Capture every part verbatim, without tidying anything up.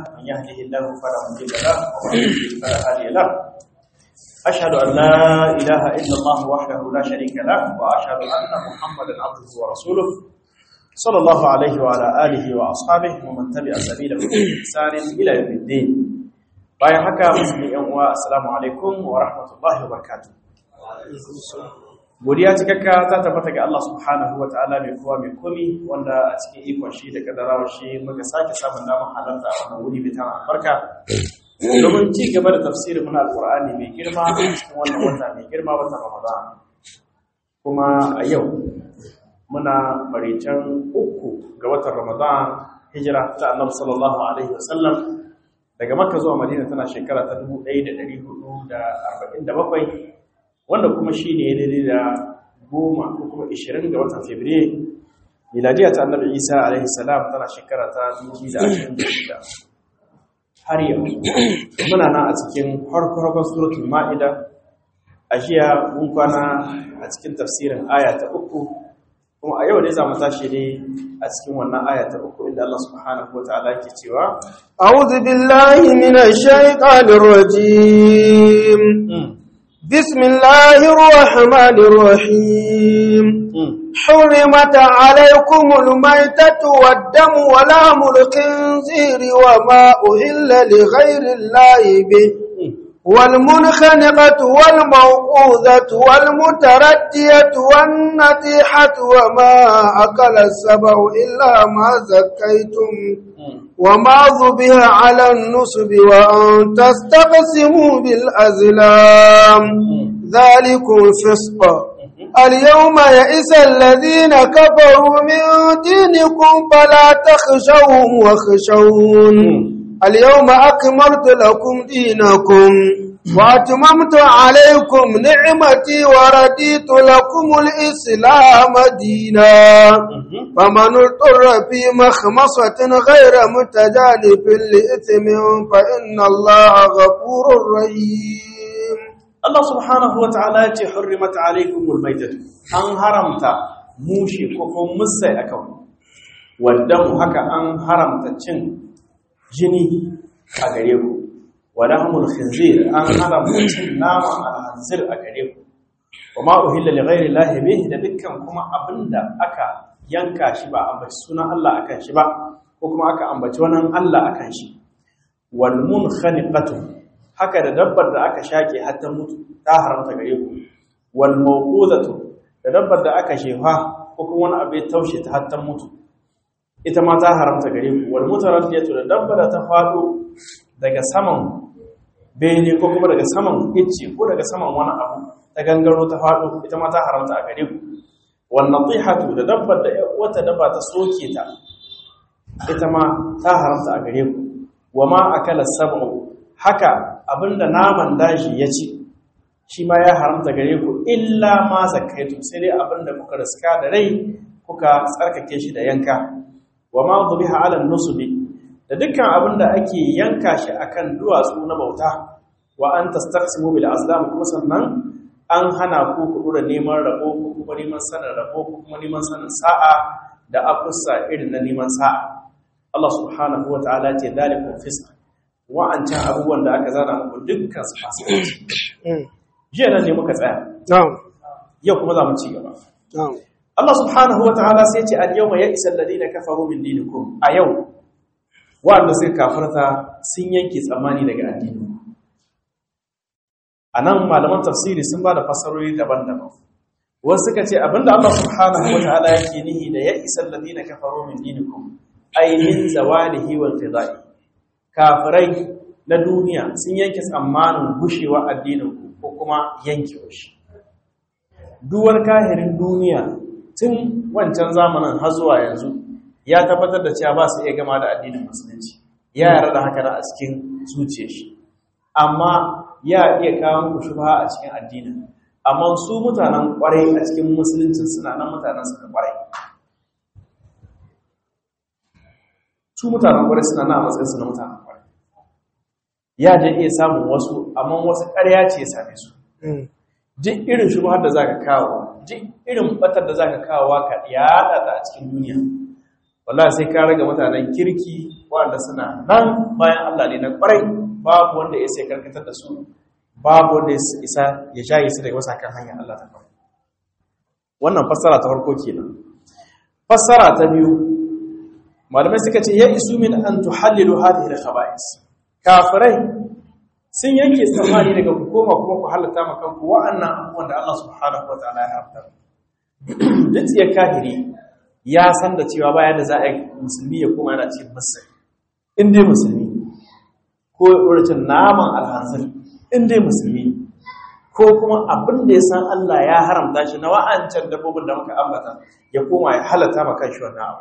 من يهده الله فلا مضل له ومن يضلل فلا هادي له أشهد أن لا إله إلا الله وحده لا شريك له وأشهد أن محمدا عبده ورسوله صلى الله عليه وعلى آله وأصحابه ومن تبع سبيله بإحسان إلى يوم الدين. bayan haka musulmi yan uwa assalamu alaikum wa rahmatullahi wa barakatuh. Godiya cikakka ta tabbata ga Allah subhanahu wa ta'ala mai kowa mai komi wanda a cikin ikon shi da kadarawar shi muka sake samun damar halarta a wannan wuri mai tana albarka domin ci gaba da tafsirin muna alqur'ani mai girma a cikin wannan wata mai girma watan Ramadan. Kuma a yau muna maritan uku ga watan Ramadan hijira ta Annabi sallallahu alaihi wasallam daga Makka zuwa Madina tana shekara ta dubu ɗaya da ɗari hudu da arba'in da bakwai wanda kuma shine daidai da goma ko kuma ishirin ga watan Fabrairu miladiya ta Annabi Isa alaihi salam tana shekara ta dubu biyu da ashirin da shida. Har yau muna nan a cikin farko-farkon suratul Ma'ida. A jiya mun kwana a cikin tafsirin aya ta uku kuma a yau ne za mu tashi ne a cikin wannan aya ta uku inda Allah subhanahu wataala yake cewa a'udhu billahi minash shaitanir rajim bismillahir rahmanir rahim حرمت عليكم الميتة والدم ولحم الخنزير وما أهل لغير الله به والمنخنقة والموقوذة والمتردية والنطيحة وما أكل السبع إلا ما زكيتم وما ذبح على النصب وأن تستقسموا بالأزلام ذلكم فسق. اليوم يئس الذين كفروا من دينكم فلا تخشوهم واخشون اليوم أكملت لكم دينكم وأتممت عليكم نعمتي ورديت لكم الإسلام دينا فمن اضطر في مخمصة غير متجانف لإثم فإن الله غفور رحيم. Allah subhanahu wa ta'ala ya ce hurrimat alaikumul maitatu an haramta mushi ko ko musai akan wadda haka an haramta cin jini a gare ku wa lahmul khinzir an haramta cin nama al-khinzir a gare ku wa ma uhilla li ghairi llahi bihi da dukkan kuma abinda aka yanka shi ba ambaci sunan Allah akan shi ba ko kuma aka ambaci wannan Allah akan shi wal munkhaniqatu haka da dabbar da aka shake har ta mutu ta haramta gare ku wal mawqudatu da dabbar da aka shefa ko kuma wani abu ya taushe ta har ta mutu ita ma ta haramta gare ku wal mutaraddiyatu da dabbar da ta fado daga saman bene ko kuma daga saman icce ko daga saman wani abu ta gangaro ta fado ita ma ta haramta a gare ku wal natihatu da dabbar da wata dabba ta soke ta ita ma ta haramta a gare ku wama akala sab'u haka abinda naman daji ya ci shi ma ya haramta gare ku illa ma zakaitu sai dai abinda kuka riska da rai kuka tsarkake shi da yanka wa ma dhubiha ala nusubi da dukkan abinda ake yanka shi akan duwatsu na bauta wa an tastaqsimu bil azlam kuma sannan an hana ku ku dora neman rabo ko kuma neman sanin rabo ko kuma neman sanin sa'a da akussa irin na neman sa'a. Allah subhanahu wa ta'ala ce dalikum fisq wa'ancan abubuwan da aka zana muku dukkan su fasikanci. Jiya nan ne muka tsaya. Yau kuma za mu ci gaba. Allah subhanahu wa ta'ala sai ce al-yawma ya'isa alladhina kafaru min dinikum. A yau wanda suka kafirta sun yanke tsammani daga addini. Anan malaman tafsiri sun ba da fasarori daban-daban. Wasu suka ce abinda Allah subhanahu wa ta'ala yake nihi da ya'isa alladhina kafaru min dinikum ay min zawalihi wal qida'i. Kafirai na duniya sun yanke tsammanin gushewa addinin ko kuma yanke shi. Duwar kahirin duniya tun wancan zamanin har zuwa yanzu ya tabbatar da cewa ba su iya gama da addinin musulunci. Ya yarda da haka a cikin zuciyar shi. Amma ya iya kawo muku shubha a cikin addinin. Amma su mutanen kwarai a cikin musulunci suna nan mutanen suka kwarai. Su mutanen kwarai suna nan a matsayin su na mutanen kwarai. Ya je iya samun wasu amma wasu ƙarya ce ya same su duk irin shubhar da zaka kawo duk irin batar da zaka kawo ka yada ta a cikin duniya wallahi sai ka raga mutanen kirki wanda suna nan bayan Allah ne na kwarai babu wanda ya sai karkatar da su babu wanda ya isa ya shaye su daga wasakan hanyar Allah ta kwarai. Wannan fassara ta farko kenan. Fassara ta biyu malamai suka ce ya isu min an tuhallilu hadhihi al-khaba'is. Kafirai sun yanke tsammani daga ku koma kuma ku halatta ma kanku wa'annan abubuwan da Allah subhanahu wataala ya haramta. Duk ya kafiri ya san da cewa baya da za a yi musulmi ya koma yana cikin masar. In dai musulmi ko wurin naman alhanzir in dai musulmi ko kuma abin da ya san Allah ya haramta shi na wa'ancan dabbobin da muka ambata ya koma ya halatta ma kanshi wannan abu.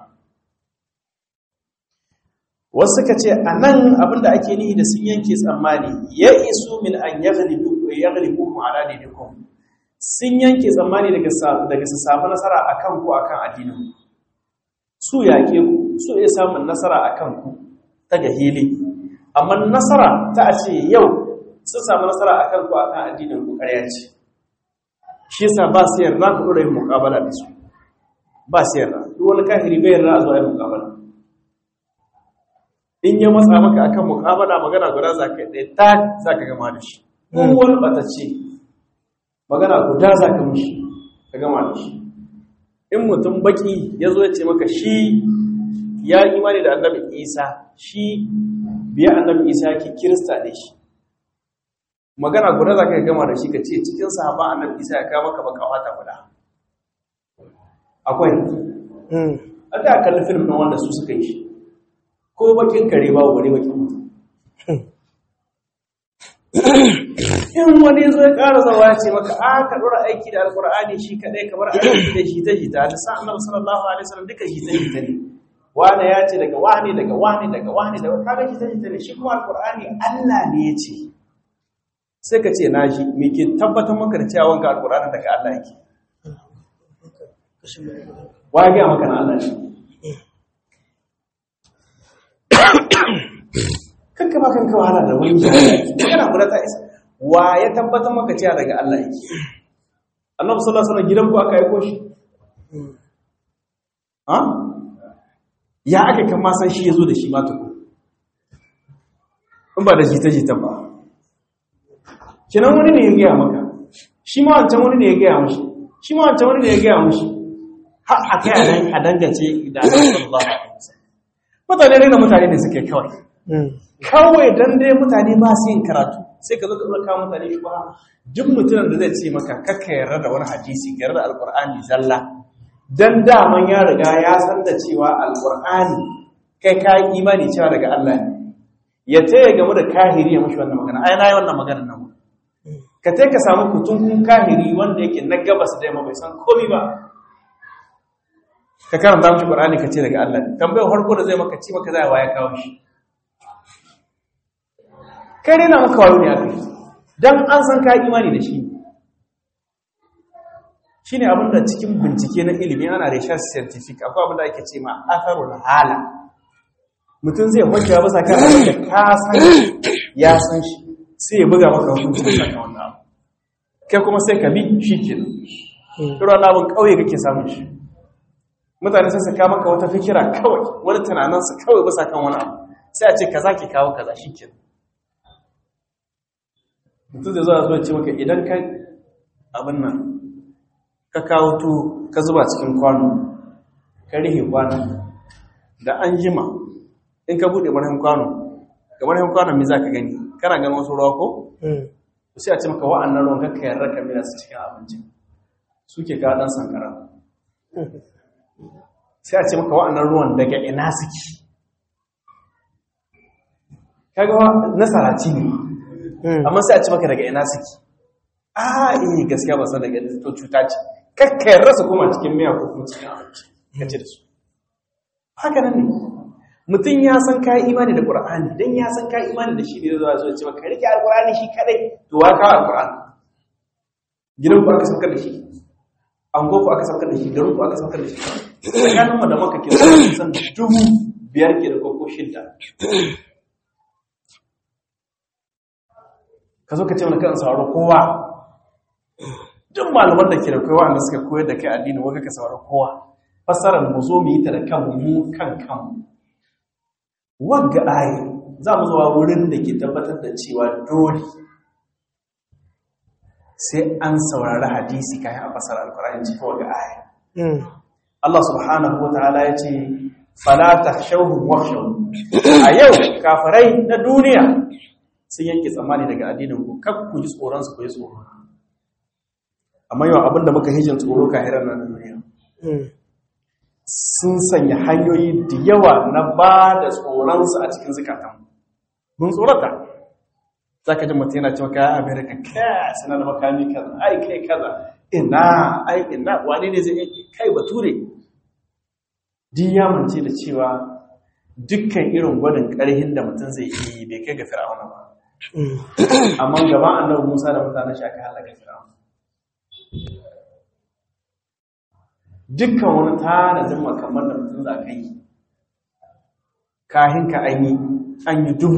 Wasu suka ce a nan abin da ake nihi da sun yanke tsammani ya isu min an yaghlibu mu ala dinikum, sun yanke tsammani daga daga su samu nasara akan ku akan addinin su yaƙe ku su iya samun nasara akan ku ta gahili, amma nasara ta a ce yau sun samu nasara akan ku akan addinin ku ƙarya ce. Shi yasa ba su yarda ku dora yin muƙabala da su, ba su yarda duk wani kafiri bai yarda a zuwa yin muƙabala. In ya matsa maka akan muƙabala magana guda za ka ɗaya ta za ka gama da shi, in wani ɓatacce magana guda za ka mushi ka gama da shi. In mutum baki ya zo ya ce maka shi ya imani da annabi Isa, shi biya annabi Isa yake kirista ne shi, magana guda za ka gama da shi ka ce cikin sahaba annabi Isa ya kawo maka baka wata guda. Akwai a da kalli film na wanda su suka yi shi, ko bakin kare ba wani bakin mutum. In wani zo ya ƙara zawa ya ce maka a ka ɗora aiki da alƙur'ani shi kaɗai kamar aiki da shi ta jita da sa annabi sallallahu alaihi wasallam duka shi ta jita ne, wani ya ce daga wani daga wani daga wani daga kaga shi ta jita ne, shi kuma alƙur'ani Allah ne ya ce. Sai ka ce na shi me ke tabbatar maka da cewa wanka alƙur'ani daga Allah yake? Wa ya gaya maka na Allah ne? Kanka ba kanka wahala da wani magana guda ta isa. Wa ya tabbatar maka cewa daga Allah yake? Annabi sallallahu alaihi wasallam gidan ku aka aiko shi? Ha? Ya aka kan ma san shi yazo da shi ma tuku. In ba da jita jita ba. Kenan wani ne ya gaya maka. Shi ma wancan wani ne ya gaya mushi. Shi ma wancan wani ne ya gaya mushi. Har a kai a dangance da Annabi sallallahu alaihi wasallam. Mutane ne da mutane ne suke kawai. Kawai dan dai mutane ba su yin karatu sai ka zo ka kawo mutane shi ba. Duk mutumin da zai ce maka kakka yarda da wani hadisi ka yarda alqur'ani zalla, dan daman ya riga ya san da cewa alqur'ani kai ka yi imani cewa daga Allah ne, ya taya game da kahiri ya mushi wannan magana. Ai na yi wannan magana nan ka tai ka samu kutun kun kahiri wanda yake na gabas da yamma bai san komai ba, ka karanta mishi qur'ani ka ce daga Allah ne. Tambayar farko da zai maka ci maka zai waya kawo shi, kai ne na maka wayo ne aka yi don an san ka imani da shi. Shi ne abinda cikin bincike na ilimi ana research scientific akwai abinda ake ce ma atharul hala. Mutum zai hujja ba saka da ka san ya san shi sai ya buga maka hukunci da saka wannan abu, kai kuma sai ka bi shi kenan. Kiro na abin kauye kake samun shi, mutane sai saka maka wata fikira kawai, wani tunaninsu kawai ba sakan wani abu, sai a ce kaza ki kawo kaza shi kenan. Mutum zai zuwa zuwa ce maka idan ka abin nan ka kawo tu ka zuba cikin kwano ka rihe kwano da an jima in ka buɗe marhin kwano ga marhin kwanon me za ka gani? Kana ganin wasu ruwa ko? Sai a ce maka wa'annan ruwan kakka yarda ka mila su cikin abincin suke kawo ɗan sankara. Sai a ce maka wa'annan ruwan daga ina suke? Kaga nasaraci ne, amma sai a ci maka daga ina suke. Ah, eh gaskiya ba san daga to cuta ce, kakka yarda su kuma cikin miya ko kuma cikin abinci ka ce da su. Haka nan ne mutum ya san kai imani da Qur'ani, dan ya san kai imani da shi ne zuwa zuwa ce maka rike alqur'ani shi kadai, to wa ka alqur'ani? Gidan ku aka saukar da shi, an gofu aka saukar da shi, garin ku aka saukar da shi. Tsakanin mu da maka ke san dubu biyar ke da koko shidda. Ka zo ka ce mana kan sauraro kowa, duk malaman da ke da kowa wanda suka koyar da kai addini waka ka sauraro kowa, fassarar mu zo mu yi ta da kanmu mu kan kanmu. Wagga ayi za mu zuwa wurin da ke tabbatar da cewa dole sai an saurari hadisi kayan a fassarar alkur'ani cikin wagga ayi. Allah subhanahu wa ta'ala ya ce fala takhshawhum wakhshawni. A yau kafirai na duniya sun yanke tsammani daga addinin ku, kar ku ji tsoron su ku yi tsoro. Amma yau abinda muka hijin tsoro kahiran na duniya sun sanya hanyoyi da yawa na ba da tsoronsu a cikin zukatan. Mun tsorata za ka ji mutum yana cewa kayan Amerika kai suna da makami kaza, ai kai kaza, ina ai ina wani ne zai kai bature. Din ya mance da cewa dukkan irin gwadin ƙarhin da mutum zai yi bai kai ga Fir'auna ba. Amma gaban annabi Musa da mutanen shi aka halaka Fir'auna. Dukkan wani tanadin makamar da mutum za ka yi kahin ka an yi an yi dubu,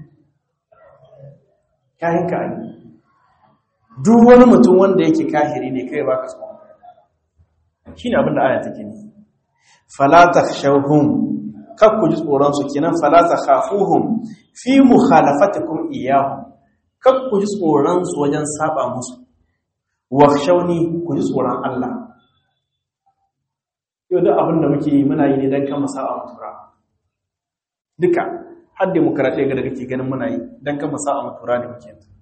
kahin ka an yi duk wani mutum wanda yake kahiri ne kai ba ka so shi ne abinda aya take ne. Falata shauhun kakku ji tsoronsu kenan, falata khafuhum fi mukhalafatikum iyahu, kakku ji tsoronsu wajen saba musu, wakhshawni ku ji tsoron Allah. Yau da abin da muke yi muna yi ne don kama sa'a matura duka, har demokaratiyya ga da kake ganin muna yi don kama sa'a matura da muke yanzu.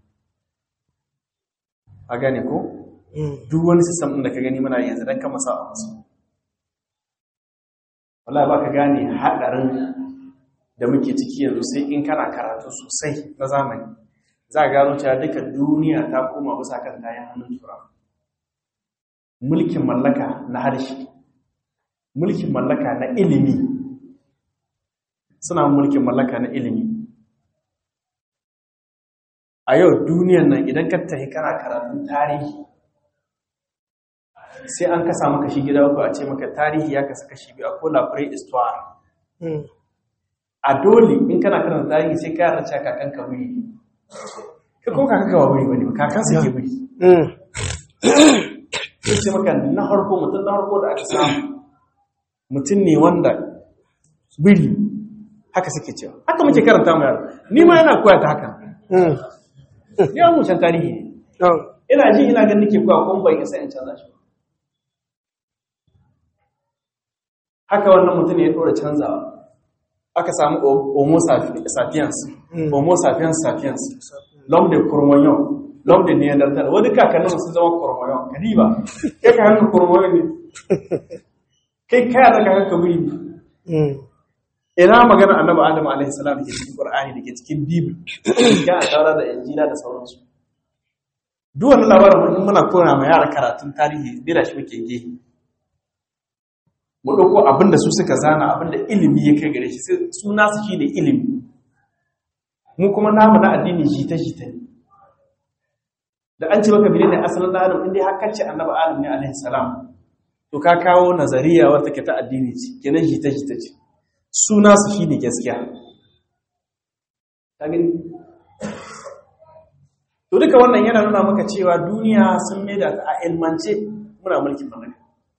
A gane ko? Duk wani sistem ɗin da ka gani muna yi yanzu don kama sa'a masu. Wala ba ka gane haɗarin da muke ciki yanzu sai in kana karatu sosai na zamani. Za a gano cewa duka duniya ta koma bisa kan kayan hannun turawa. Mulkin mallaka na harshe, mulkin mallaka na ilimi, suna mulkin mallaka na ilimi. A yau duniyan nan idan ka tafi kana karatun tarihi sai an kasa maka shi gida uku a ce maka tarihi ya kasa kashi biyu, akwai la préhistoire. A dole in kana karanta tarihi sai ka yarda cewa kakan ka wuri ka kuma kakan ka ba wuri bane, kakan sa ke wuri. Sai ce maka na harko mutum na harko da aka samu mutum ne wanda biri, haka suke cewa, haka muke karanta mu yaro, ni ma yana koya ta haka. Ni an mushan tarihi ne, ina ji ina ganin nake koya kuma ban isa in canza shi. Haka wannan mutum ne ya dora canzawa, aka samu homo sapiens, homo sapiens sapiens, l'homme de Cro-Magnon, l'homme de Neanderthal, wani kakannin sun zama Cro-Magnon, kadiba, kai ka hannun Cro-Magnon ne. Kai kaya da kakan kabiri. Ina magana annabi Adam alaihi salam da ke cikin Qur'ani da ke cikin Bible, ga Taura da Injila da sauransu. Duk wannan labarin mun muna koya ma yara karatun tarihi, bira shi muke gehe. Mu dauko abinda su suka zana, abinda ilimi ya kai gare shi, su nasu shine ilimi. Mu kuma namu na addini jita jita ne. Da an ce maka menene asalin Adam, indai har kace annabi Adam ne alaihi salam. To ka kawo nazariya wata ke ta addini ce, kenan jita-jita ce, suna su shi ne gaskiya. Ta gani? To duka wannan yana nuna maka cewa duniya sun maida ta a ilmance muna mulkin mallaka.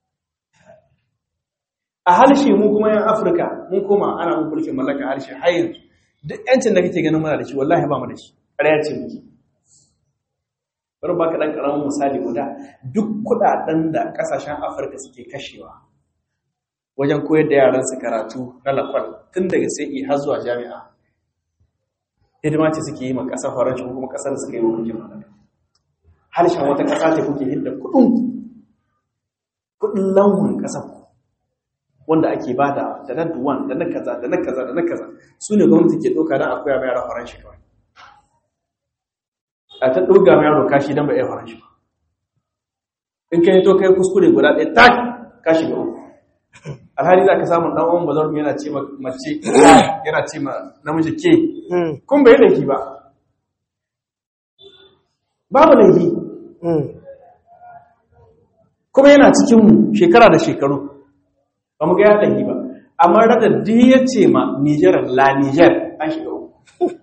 A harshe mu kuma yan Afirka mun koma ana mun mulkin mallaka harshe har yanzu. Duk yancin da kake ganin muna da shi wallahi ba mu da shi. Ƙarya ce muke. Bari baka dan karamin misali guda, duk kudaden da kasashen Afirka suke kashewa wajen koyar da yaran su karatu na lakwal tun daga sai har zuwa jami'a, hidima ce suke yi ma kasar Faransa ko kuma kasar da suka yi mulkin mallaka. Harshen wata kasa ce kuke hidda kudin kudin launin kasar wanda ake bada da na duwan da na kaza da na kaza da na kaza su ne gwamnati ke doka don a koya ma yaran Faransa kawai. A ta ɗurga mai yaro kashi don ba iya faranshi ba. In ka yi to kai kuskure guda ɗaya tak kashi ga uku. Alhali za ka samu ɗan uwan bazar yana ce mace yana ce ma namiji ke kun bai laifi ba. Babu laifi. Kuma yana cikinmu shekara da shekaru ba mu ga ya laifi ba. Amma rada duk ya ce ma Nijar la Nijar an shiga uku.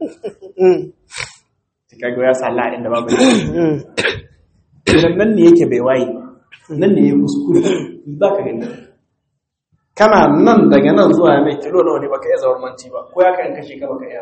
Kaga ya sa la'in da babu idan nan ne yake bai waye nan ne ya kuskure za ka gani kana nan daga nan zuwa mai kilo nawa ne baka iya zaurmanci ba ko ya ka in kashe ka baka iya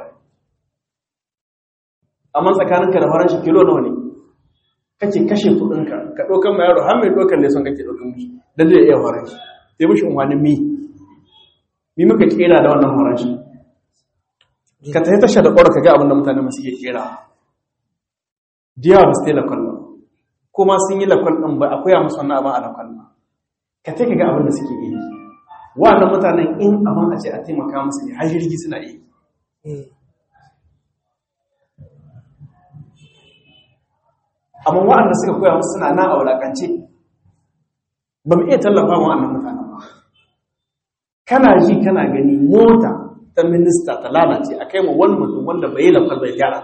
amma tsakaninka da faranshi kilo nawa ne kake kashe kudinka ka ɗaukan ma yaro har mai ɗaukan leson kake ɗaukan mishi don zai iya faranshi sai mishi umarnin mi mi muka kera da wannan faranshi ka tafi tasha da ƙwarar ka ga abin da mutane masu ke kera diyawa ba su ta yi lakwal ba kuma sun yi lakwal ɗin ba akwai a musu wannan abin a lakwal ba ka ta ga abin da suke yi wa'annan mutanen in abin a ce a taimaka musu ne har jirgi suna yi amma wa'anda suka koya musu suna na a wulakance ba mu iya tallafa wa wa'annan mutanen ba kana ji kana gani mota ta minista ta lalace a kai ma wani mutum wanda bai yi lafal bai gyara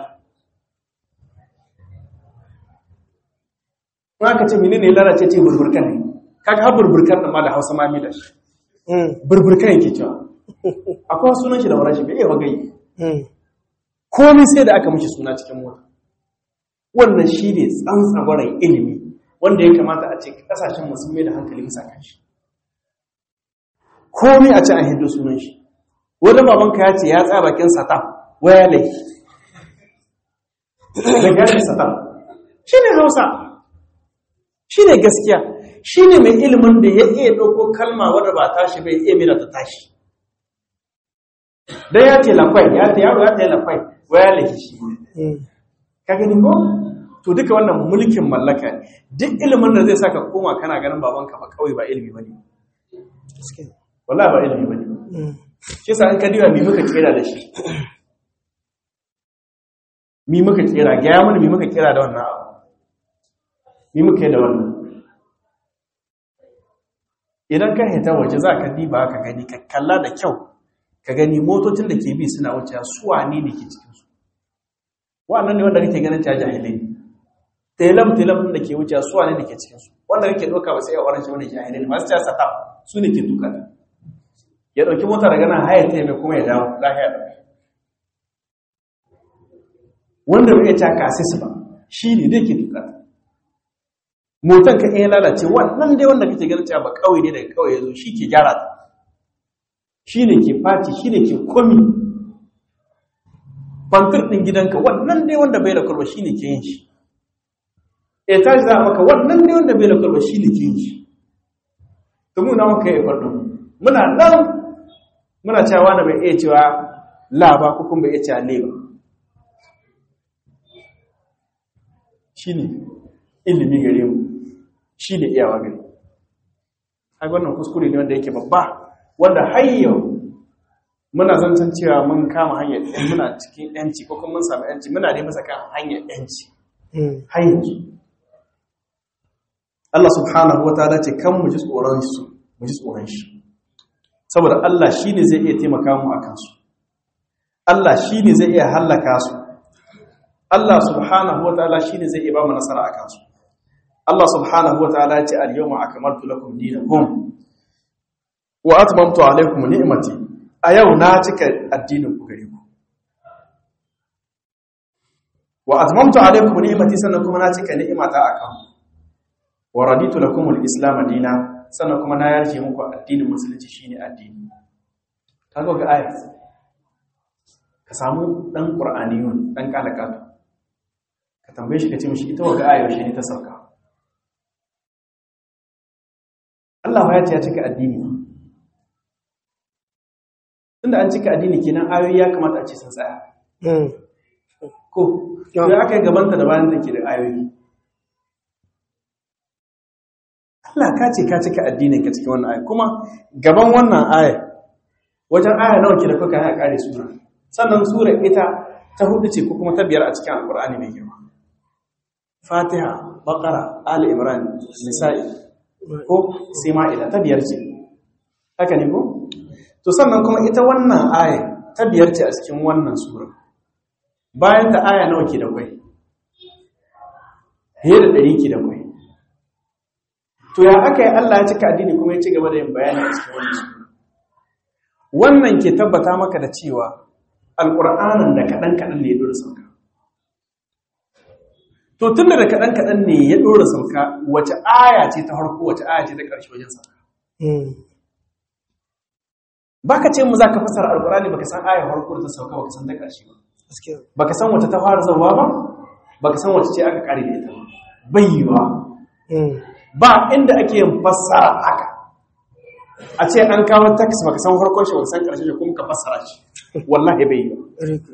ta aka ce menene lalace ce burburkan ne kaga har burburkan da ma da hausa ma mi da shi burburkan yake cewa akwai sunan shi da wani shi bai iya wagayi komai sai da aka mishi suna cikin mota wannan shi ne tsantsabaran ilimi wanda ya kamata a ce kasashen musulmi da hankali bisa kan shi komai a ce an hindu sunan shi wani babanka ya ce ya tsaya bakin sata waya laifi da gari sata shi ne hausa shi ne gaskiya shi ne mai ilimin da ya iya ɗauko kalma wadda ba tashi bai iya mila ta tashi don ya ce lakwai ya ta yaro ya ta yi lakwai waya laifi shi ka gani ko to duka wannan mulkin mallaka ne duk ilimin da zai saka koma kana ganin babanka ba kawai ba ilimi bane wallahi ba ilimi bane shi sa an kadiwa me muka kera da shi me muka kera ga ya mana me muka kera da wannan abu me muka yi da wannan idan ka hita waje za ka diba ka gani ka kalla da kyau ka gani motocin da ke bi suna wuce su wane ne ke cikin su wannan ne wanda kake ganin ta jahilai telam telam da ke wuce su wane da ke cikin su wanda kake doka ba sai ya orange wani jahilai ne masu ta sata su ne ke tuka ya dauki mota daga nan haya ta mai kuma ya dawo lafiya da wanda bai ta kasi su ba shi ne da ke tuka motan ka iya lalace wannan dai wanda kake ganin cewa ba kawai ne daga kawai yazo shi ke gyara ta shi ne ke fati shi ne ke komi fantir ɗin gidanka wannan dai wanda bai da kwalba shi ne ke yin shi e ta za maka wannan dai wanda bai da kwalba shi ne ke yin shi ta muna maka yi kwallo muna nan muna cewa da bai iya cewa laba ko kuma bai iya cewa leba shi ne ilimi gare mu shi ne iyawa gare a wannan kuskure ne wanda yake babba wanda har yau muna zancen cewa mun kama hanyar ɗan muna cikin ‘yanci ko kuma mun sami ‘yanci muna dai masa kan hanyar ‘yanci har yanzu Allah subhanahu wa ta'ala ce kan mu ji tsoron su mu ji tsoron shi saboda Allah shi ne zai iya taimaka mu a kansu Allah shi ne zai iya hallaka su Allah subhanahu wa ta'ala shi ne zai iya ba mu nasara a kansu Allah subhanahu wa ta'ala ce al-yawma akmaltu lakum dinakum wa atmamtu alaykum ni'mati a yau na cika addinin ku gare ku wa atmamtu alaykum ni'mati sannan kuma na cika ni'imata akan wa raditu lakum al-islam dinan sannan kuma na yarje muku addinin musulunci shine addini kaga ga ayat ka samu dan qur'aniyun dan kalakatu ka tambaye shi ka ce mishi ita waga ayat shi ne ta sauka Allah ya ce ya cika addini tunda an cika addini kenan ayoyi ya kamata a ce sun tsaya ko ya aka yi gabanta da bayan take da ayoyi Allah ka ce ka cika addinin ka cikin wannan aya kuma gaban wannan aya wajen aya nawa ke da kuka ya kare sura sannan sura ita ta hudu ce ko kuma ta biyar a cikin alqur'ani mai girma Fatiha Baqara Ali Imran Nisa'i ko sai Ma'ida ta biyar ce haka ne ko to sannan kuma ita wannan aya ta biyar ce a cikin wannan sura bayan ta aya nawa ke da kwai fiye da ɗari ke da kwai to ya aka yi Allah ya cika addini kuma ya ci gaba da yin bayani a cikin wannan sura wannan ke tabbata maka da cewa alƙur'anin da kaɗan-kaɗan ne ya ɗora sauka to tun da kaɗan-kaɗan ne ya ɗora sauka wace aya ce ta harko wace aya ce ta ƙarshe wajen sauka baka ce mu zaka fasara alqur'ani baka san ayar farko da ta sauka baka san ta karshe ba baka san wata ta fara zawa ba baka san wata ce aka kare da ita bai yiwa ba inda ake yin fassara haka a ce an kawo text baka san farkon shi baka san karshen shi kuma ka fassara shi wallahi bai yiwa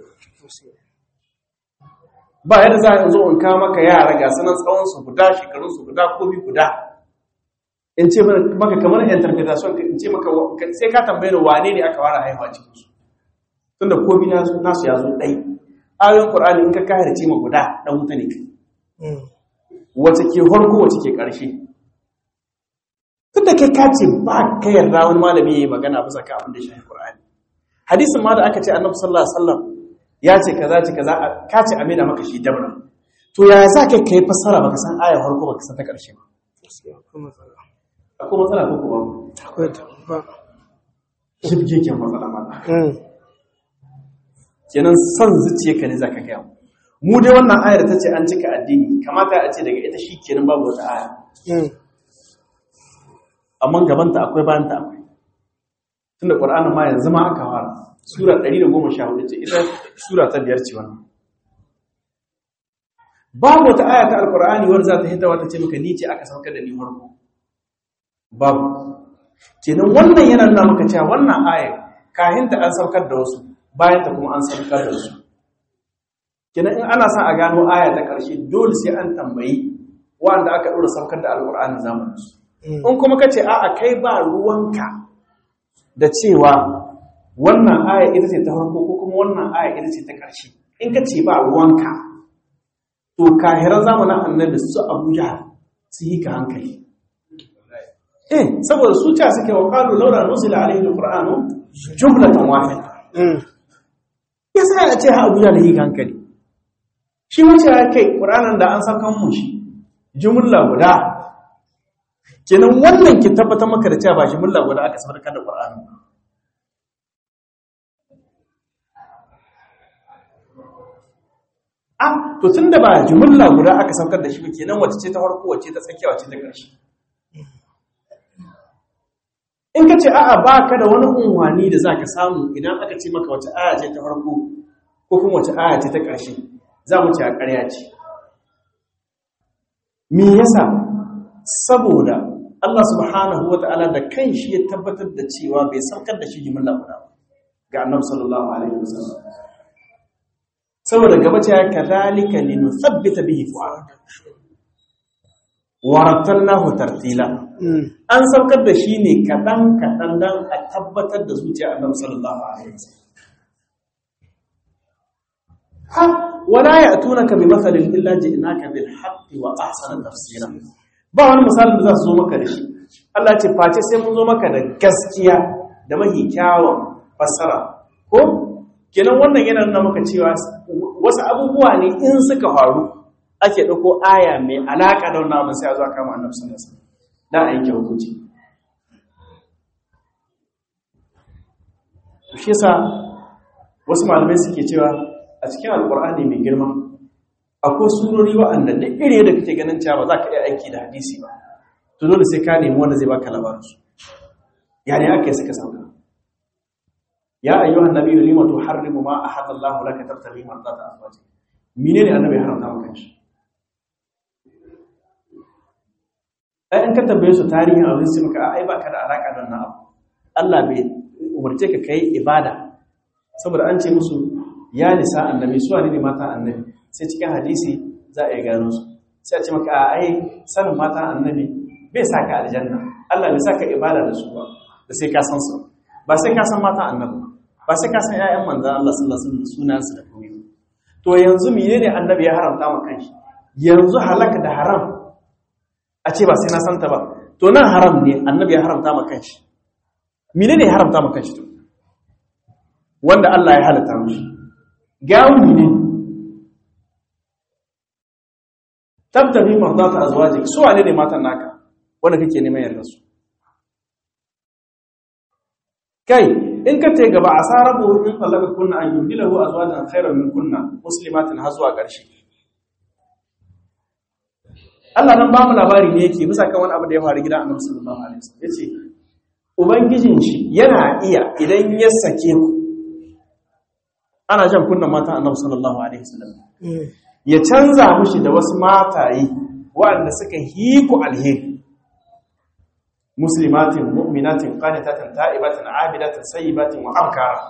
ba yadda za a zo in kawo maka yara ga sanan tsawon su guda shekarun su guda ko bi guda in ce maka kamar interpretation in ce maka sai ka tambaye ni wane ne aka fara haihuwa cikin su tunda ko bi nasu ya zo dai ayoyin qur'ani in ka kahirce ma guda dan wuta ne kai wace ke farko wace ke karshe tunda kai ka ce ba ka yarda wani malami yayi magana bisa ka abin da shi qur'ani hadisin ma da aka ce annabi sallallahu alaihi wasallam ya ce kaza ce kaza ka ce amina maka shi dabra to ya za ka kai fassara baka san ayar farko baka san ta karshe ba akwai matsala ko kuma akwai ta ba shibge ke matsala ma kenan son zuciya ka ne zaka ga mu dai wannan ayar ta ce an cika addini kamata a ce daga ita shi kenan babu wata aya amma gabanta akwai bayanta akwai tunda qur'anin ma yanzu ma aka fara sura ɗari da goma sha hudu ce ita sura ta biyar ce wannan babu wata aya ta alqur'ani wanda za ta hita wata ce maka ni ce aka saukar da ni farko babu kenan wannan yana nuna maka cewa wannan aya kahin ta an saukar da wasu bayan ta kuma an saukar da wasu kenan in ana son a gano aya ta ƙarshe dole sai an tambayi wanda aka dora saukar da alqur'ani zamanin su in kuma kace a'a kai ba ruwanka da cewa wannan aya ita ce ta farko ko kuma wannan aya ita ce ta ƙarshe in ka ce ba ruwanka to kahiran zamanin annabi su Abuja su yi ka hankali eh saboda su ta suke wa qalu laula nuzila alayhi alqur'anu jumlatan wahida yasa a ce ha Abuja da yi ka hankali shi wace kai qur'anin da an saka mu shi jumla guda kenan wannan ki tabbatar maka da cewa ba jumla guda aka saukar da qur'ani ah to tunda ba jumla guda aka saukar da shi ba kenan wace ce ta farko wace ta tsakiya wace ta ƙarshe in ka ce a'a ba ka da wani unwani da zaka samu idan aka ce maka wace aya ce ta farko ko kuma wace aya ce ta ƙarshe za mu ce a ƙarya ce me yasa saboda Allah subhanahu wata'ala da kanshi ya tabbatar da cewa bai saukar da shi jumla guda ga Annabi sallallahu alaihi wasallam saboda gaba ce kadhalika linuthabbita bihi fu'ada wa rattalnahu tartila an saukar da shi ne kadan kadan dan a tabbatar da zuciyar Annabi sallallahu alaihi wasallam ha wala ya'tunaka bi mathalin illa ji'naka bil haqqi wa ahsana tafsira ba wani misalin da za su zo maka da shi Allah ce face sai mun zo maka da gaskiya da mahi kyawun fassara ko kenan wannan yana nuna maka cewa wasu abubuwa ne in suka faru ake dauko aya mai alaka da wannan sai a zo kama Annabi sallallahu alaihi wasallam dan ayi hukunci shi yasa wasu malamai suke cewa a cikin alqur'ani mai girma akwai surori wa'anda da iri da kake ganin cewa ba za ka iya aiki da hadisi ba to dole sai ka nemi wanda zai baka labarin su yani aka yi suka sauka ya ayyuhan nabiyyu lima tuharrimu ma ahadallahu laka tabtaghi mardata azwajik menene annabi ya haramta maka shi ai an ka tambaye su tarihin abin sai maka ai baka da alaka da wannan abu Allah bai umarce ka kai ibada saboda an ce musu ya nisa annabi su ne mata annabi sai cikin hadisi za a yi gano su sai a ce maka a ai sanin mata annabi bai sa ka aljanna Allah bai sa ka ibada da su ba da sai ka san su ba sai ka san mata annabi ba sai ka san ƴaƴan manzon Allah sallallahu alaihi wasallam sunan su da komai to yanzu menene annabi ya haramta maka kanshi yanzu halaka da haram a ce ba sai na santa ba to nan haram ne annabi ya haramta maka kanshi menene ya haramta maka kanshi to wanda Allah ya halatta mishi gawo ne tabtabi mardata azwajik su wane ne matan naka wanda kake neman yarda su kai in ka te gaba asarabu in talaka kunna an yudilahu azwajan khairan min kunna muslimatin har zuwa ƙarshe Allah nan ba mu labari ne yake bisa kan wani abu da ya faru gidan Annabi sallallahu alaihi wasallam yace ubangijin shi yana iya idan ya sake ku ana jan kunnan mata annabi sallallahu alaihi wasallam ya canza mushi da wasu mataye waɗanda suka hiku alheri muslimatin mu'minatin qanitatin ta'ibatin abidatin sayyibatin wa abkara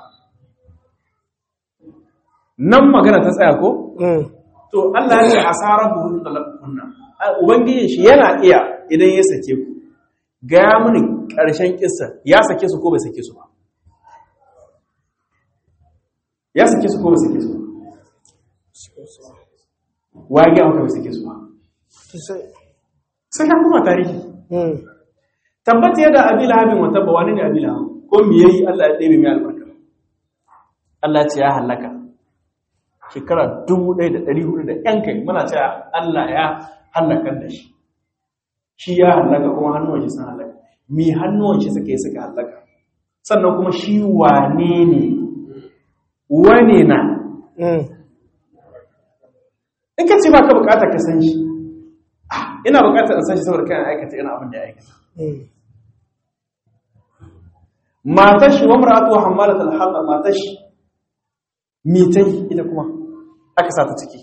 nan magana ta tsaya ko to Allah ya ce asarabu talakunna ubangijin shi yana iya idan ya sake ku ga mini ƙarshen kissa ya sake su ko bai sake su ba ya sake su ko bai sake su ba wage aka bai sake su ba sai ka kuma tarihi tabbata yadda abi lahabin wata ba wani ne abi lahab ko me yayi Allah ya ɗebe mai albarka Allah ce ya halaka shekara dubu ɗaya da ɗari hudu da ƴan kai muna cewa Allah ya halakar da shi shi ya halaka kuma hannuwan shi sun halaka mi hannuwan shi suka yi suka halaka sannan kuma shi wane ne wane na in ka ce ba ka bukata ka san shi ina bukatar in san shi saboda kayan aikata ina abin da ya aikata matar shi wa mar'atu hammalat al-hatab matar shi mitai ita kuma aka sa ta ciki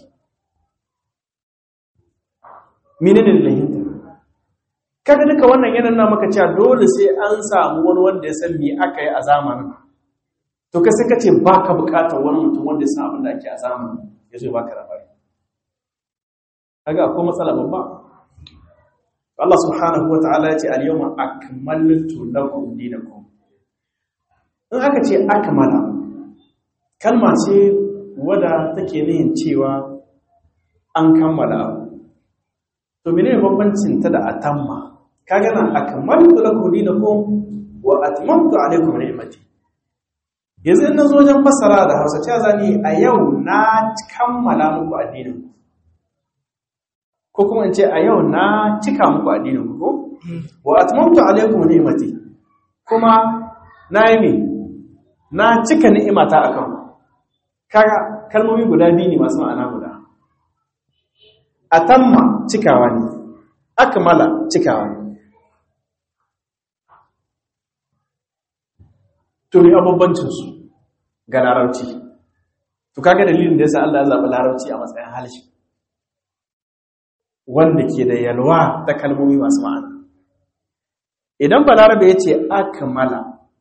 menene lahinta kaga duka wannan yana nuna maka cewa dole sai an samu wani wanda ya san me aka yi a zamanin to kai sai kace baka bukatar wani mutum wanda ya san abin da ake a zamanin yazo baka labari kaga akwai matsala babba Allah subhanahu wataala ya ce al-yawma akmaltu lakum dinakum in aka ce akmala kalma ce wadda take nihin cewa an kammala abu to menene bambancin ta da atamma kaga nan akmaltu lakum dinakum wa atmamtu alaykum ni'mati yanzu in nazo wajen fassara da Hausa cewa zani a yau na kammala muku addinin ko kuma in ce a yau na cika muku addinin ko wa atmamtu alaykum ni'mati kuma na yi ne na cika ni'imata akan kaga kalmomi guda biyu ne masu ma'ana guda atamma cikawa ne akmala cikawa ne to ne abubbancin su ga larabci to kaga dalilin da yasa Allah ya zaba larabci a matsayin halishi wanda ke da yalwa da kalmomi masu ma'ana idan balarabe yace akmala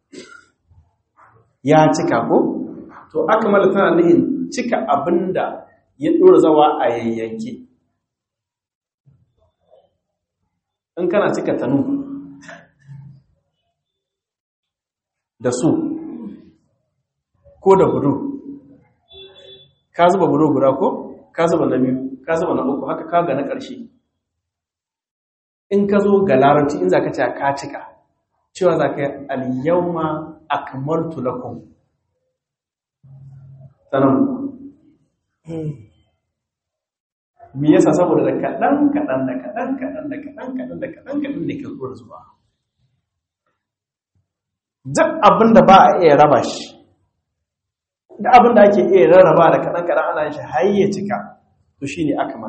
ya cika ko to akmala tana nihin cika abinda ya dora zawa a yayyanke in kana cika tanu da su ko da gudu ka zuba gudu guda ko ka zuba na biyu ka zuba na uku haka ka ga na ƙarshe in ka zo ga larabci in za ka ce ka cika cewa za ka yi al-yawma akmaltu lakum sanan me yasa saboda da kaɗan kaɗan da kaɗan kaɗan da kaɗan kaɗan da kaɗan kaɗan da ke zuwa zuwa duk abin da ba a iya raba shi da abin da ake iya rarraba da kaɗan kaɗan ana shi har ya cika to shi ne akmal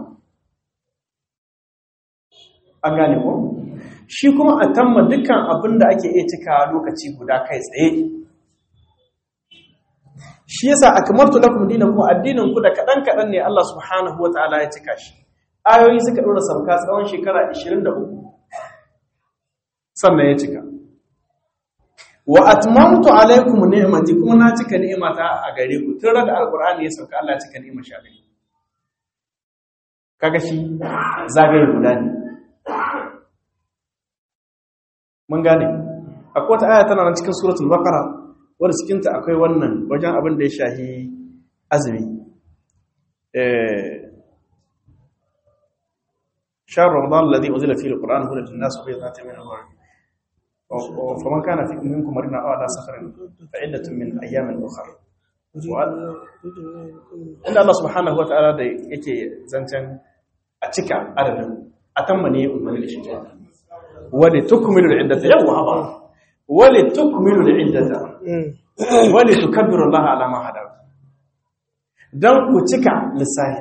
an gane ko shi kuma a tamma dukkan abin da ake iya cika lokaci guda kai tsaye shi yasa akmaltu lakum dinakum addinin ku da kadan kadan ne Allah subhanahu wataala ya cika shi ayoyi suka dora sauka tsawon shekara ishirin da uku sannan ya cika wa atmamtu alaykum ni'mati kuma na cika ni'imata a gare ku tun da alqur'ani ya sauka Allah ya cika ni'imar shi a gare ku kaga shi zagaye guda ne mun gane akwai wata aya tana nan cikin suratul baqara wadda cikinta akwai wannan wajen abin da ya shahi azumi shahar ramadan alladhi unzila fihi alquran hudan lin-nas wa bayyinatin min al-huda faman kana minkum maridan aw ala safarin fa iddatun min ayyamin ukhra inda Allah subhanahu wa ta'ala da yake zancen a cika adadin atamma ne umarni da shi wa li tukmilu al-iddata yawma wale tukmilu al-iddata wale tukabbiru Allah ala ma hadakum dan ku cika lissahi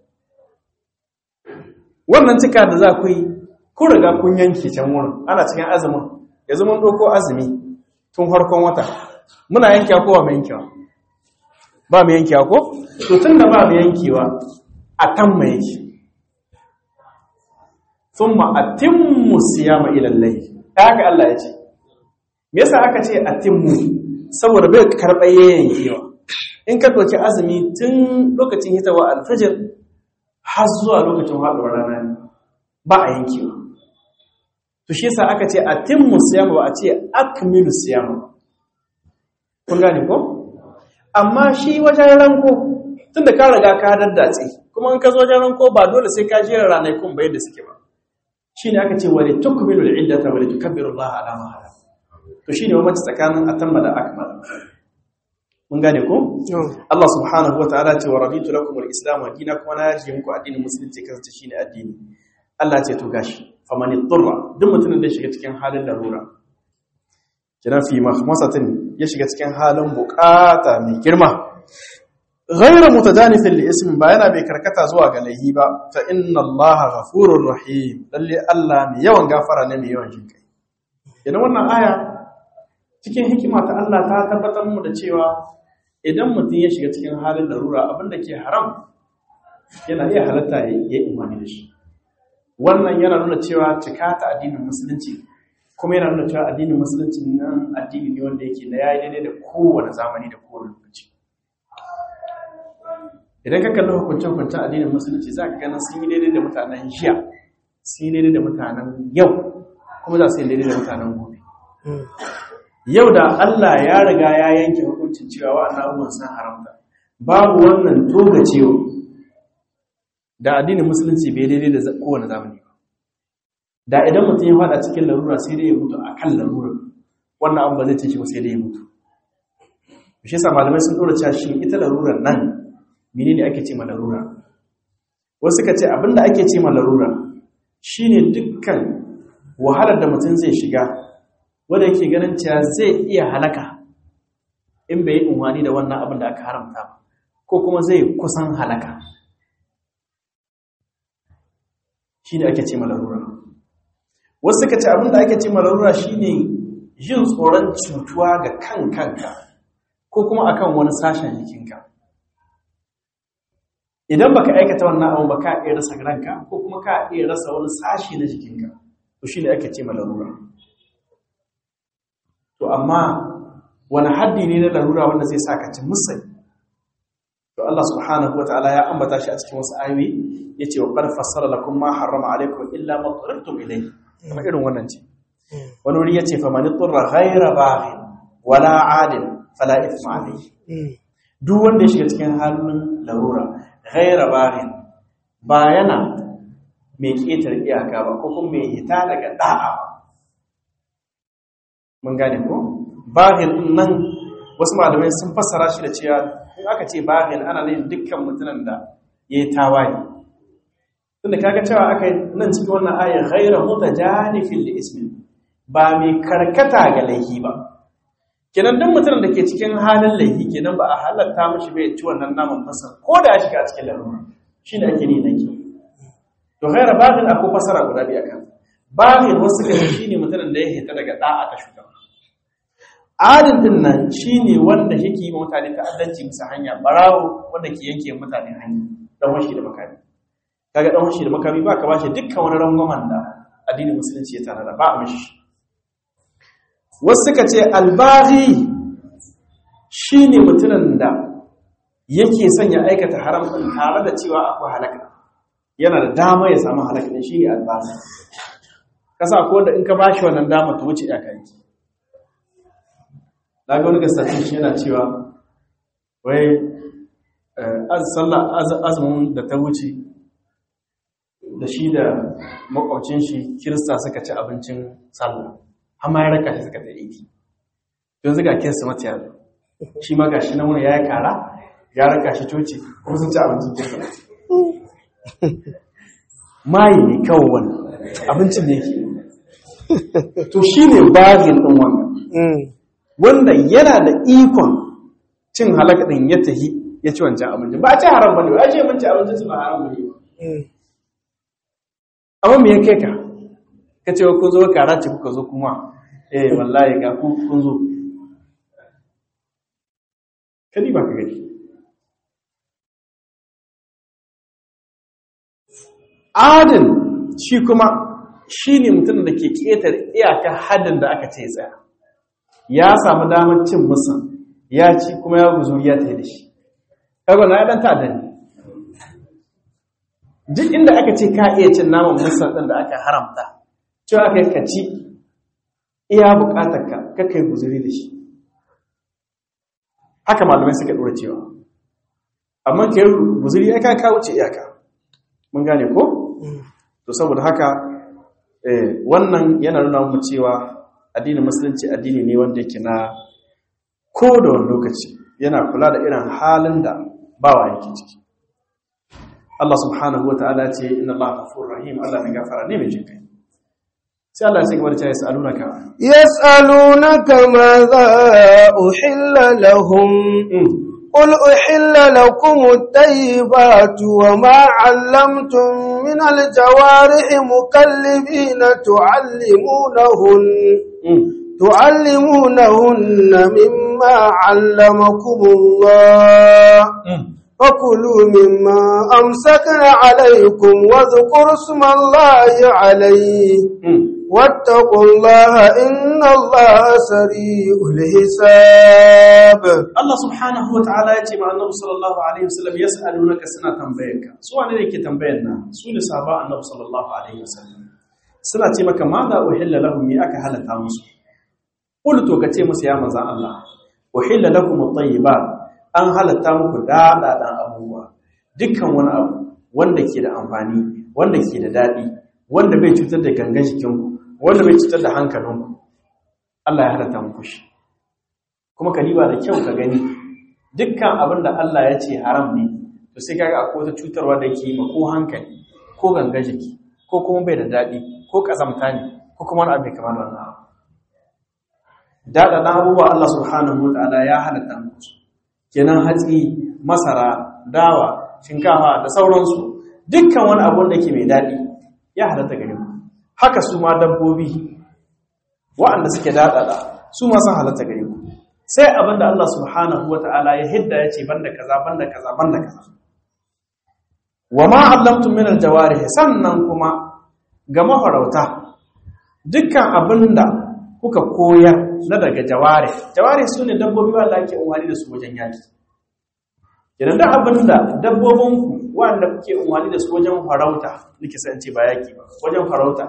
wannan cika da za ku yi ku riga kun yanke can wurin ana cikin azumin yanzu mun doko azumi tun farkon wata muna yankewa ko ba mu yankewa ba mu yankewa ko to tunda ba mu yankewa a tamma yake thumma atimmu siyama ila al-layl haka Allah ya ce me yasa aka ce atimmu saboda bai karɓar yankewa in ka ɗauki azumi tun lokacin hitawa alfajir har zuwa lokacin haɗuwar rana ba a yankewa to shi yasa aka ce atimmu siyama ba a ce akmilu siyama kun gane ko amma shi wajen ranko tunda ka riga ka daddace kuma in ka zo wajen ranko ba dole sai ka jera ranakun ba yadda suke ba shine aka ce wali tukmilu al-iddata wa litukabbiru Allah ala ma hada to shine wamace tsakanin atamma da akmal mun gane ko Allah subhanahu wa ta'ala ce wa raditu lakum al-islam dinan kuma na yaji muku addinin musulunci kasance shine addini Allah ce to gashi famani turra duk mutumin da ya shiga cikin halin larura kina fi mahmasatin ya shiga cikin halin bukata mai girma ghayra mutajanifin li ismin ba yana bai karkata zuwa ga laihi ba fa inna Allah ghafurur rahim lalle Allah mai yawan gafara ne mai yawan jinkai idan wannan aya cikin hikima ta Allah ta tabbatar mu da cewa idan mutum ya shiga cikin halin larura abinda ke haram yana iya halatta ya yi imani da shi wannan yana nuna cewa cika ta addinin musulunci kuma yana nuna cewa addinin musulunci nan addini ne wanda yake na yayi daidai da kowane zamani da kowane lokaci idan ka kalli hukuncin-hukuncin addinin musulunci za ka ganin sun yi daidai da mutanen jiya sun yi daidai da mutanen yau kuma za su yi daidai da mutanen gobe yau da Allah ya riga ya yanke hukuncin cewa wa'annan abubuwan sun haramta babu wannan toga cewa da addinin musulunci bai daidai da kowane zamani ba da idan mutum ya fada cikin larura sai dai ya mutu a kan larura wannan abu ba zai ce shi ba sai dai ya mutu shi yasa malamai sun dora cewa shi ita larurar nan menene ake ce ma larura wasu ka ce abinda ake ce ma larura shine dukkan wahalar da mutum zai shiga wanda yake ganin cewa zai iya halaka in bai yi umarni da wannan abin da aka haramta ko kuma zai kusan halaka shi ne ake ce malarura wasu suka ce abin da ake ce malarura shi ne yin tsoron cutuwa ga kan kanka ko kuma akan wani sashen jikinka idan baka aikata wannan abin ba ka iya rasa ranka ko kuma ka iya rasa wani sashi na jikinka to shi ne ake ce malarura to amma wani haddi ne na larura wanda zai saka ci musai to Allah subhanahu wataala ya ambata shi a cikin wasu ayoyi yace wa qad fassara lakum ma harrama alaykum illa ma turtum ilayhi kuma irin wannan ce wani wuri yace fa man turra ghayra baghin wala adil fala ithma alayhi duk wanda ya shiga cikin halin larura ghayra baghin ba yana mai ketar iyaka ba ko kuma mai hita daga da'a mun gane ko baghin nan wasu malamai sun fassara shi da cewa in aka ce baghin ana nufin dukkan mutumin da yayi tawaye tunda kaga cewa aka nan cikin wannan ayar ghayra mutajanifin li ismi ba mai karkata ga laifi ba kenan duk mutumin da ke cikin halin laifi kenan ba a halatta mishi bai ci wannan naman fasar ko da ya shiga cikin larura shine ake ni nake to ghayra baghin akwai fasara guda biyu akan baghin wasu kace shine mutumin da ya hita daga da'a ta shugaba adin din nan shine wanda yake yi mutane ta'addanci musa hanya barawo wanda ke yanke mutane hanya dan washi da makami kaga dan washi da makami ba ka bashi dukkan wani rangwamen da addinin musulunci ya tana da ba a mishi wasu suka ce albaghi shine mutumin da yake son ya aikata haram din tare da cewa akwai halaka yana da dama ya samu halaka din shine albaghi kasa ko da in ka bashi wannan dama to wuce ya kai na ga wani gasatin shi yana cewa wai azumin da ta wuce da shi da makwabcin shi kirista suka ci abincin sallah amma ya raka shi suka da idi don zuga kirista mata yazo shi ma ga shi na wani ya yi kara ya raka shi coci kuma sun ci abincin kirista mayi ne kawai wani abincin ne ke to shi ne bagin ɗin wannan wanda yana da ikon cin halaka din ya tahi ya ci wancan abincin ba a ce haram bane ba a ce mun ci abincin su ba haram bane amma me yake ka kace kun zo kara ce kuka zo kuma eh wallahi ga ku kun zo kadi ba ka gani adin shi kuma shine mutum da ke ƙetare iyakar haddin da aka ce tsaya ya samu damar cin musa ya ci kuma ya guzuri ya tafi da shi kaga na dan ta'adda ne duk inda aka ce ka iya cin naman musa din da aka haramta cewa aka yi ka ci iya bukatarka ka kai guzuri da shi haka malamai suka dora cewa amma kai guzuri ya ka kawo ce iyaka mun gane ko to saboda haka eh wannan yana nuna mu cewa addinin musulunci addini ne wanda yake na ko da wani lokaci yana kula da irin halin da bawa yake ciki Allah subhanahu wataala ce inna Allaha ghafurur rahim Allah ne gafara ne mai jinkai sai Allah sai gaba da ya sa'alunaka yas'alunaka ma za uhilla lahum قل أحل لكم الطيبات وما علمتم من الجوارح مكلبين تعلمونهن تعلمونهن مما علمكم الله فكلوا مما أمسكنا عليكم واذكروا اسم الله عليه واتقوا الله إن الله سريع الحساب. الله سبحانه وتعالى يتي مع النبي صلى الله عليه وسلم يسألونك سنة تنبيك سواء لك تنبينا سنة صحابة النبي صلى الله عليه وسلم سنة تيمك ماذا أحل لهم يأك هل تامس قلت كتيمس يا مزا الله أحل لكم الطيبات أن هل تامك دا دا دا أبوه دكا وانا أبو wanda ke da amfani wanda ke da dadi wanda bai cutar da gangan jikinku wanda bai cutar da hankalinku Allah ya halatta muku shi kuma ka diba da kyau ka gani dukkan abin da Allah ya ce haram ne to sai kaga akwai wata cutarwa da yake ma ko hankali ko gangan jiki ko kuma bai da dadi ko kazamta ne ko kuma wani abu kamar wannan dada dan abubuwa Allah subhanahu wataala ya halatta muku kenan hatsi masara dawa shinkafa da sauransu dukkan wani abu da yake mai dadi ya halatta gare mu haka su ma dabbobi waɗanda suke daɗaɗa su ma sun halatta gare mu sai abinda Allah subhanahu wata'ala ya hidda ya ce banda kaza banda kaza banda kaza wa ma allamtum min aljawarih sannan kuma ga mafarauta dukkan abinda kuka koyar na daga jawarih jawarih sune dabbobi wanda ake umarni da su wajen yaki idan da abinda dabbobinku wanda kuke umarni da su wajen farauta nake sai in ce ba yaki ba wajen farauta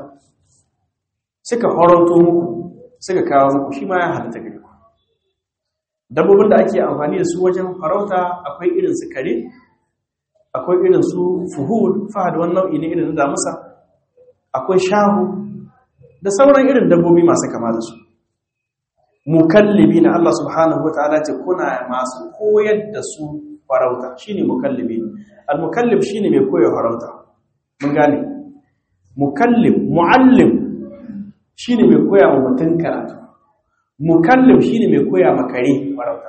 suka farauto muku suka kawo muku shi ma ya halatta gare ku dabbobin da ake amfani da su wajen farauta akwai irin su kare akwai irin su fuhud fahad wannan nau'i ne irin damusa akwai shahu da sauran irin dabbobi masu kama da su mukallibi na Allah subhanahu wataala ce kuna masu koyar da su farauta shine mukallibi al-mukallib shine mai koyar farauta mun gane mukallib muallim shine mai koya wa mutum karatu mukallib shine mai koya ma kare farauta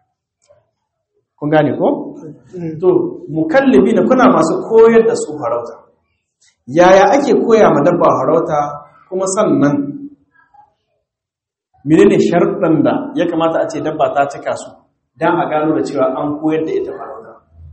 kun gane ko to mukallibi ne kuna masu koyar da su farauta yaya ake koya ma dabba farauta kuma sannan menene sharuɗan da ya kamata a ce dabba ta cika su dan a gano da cewa an koyar da ita farauta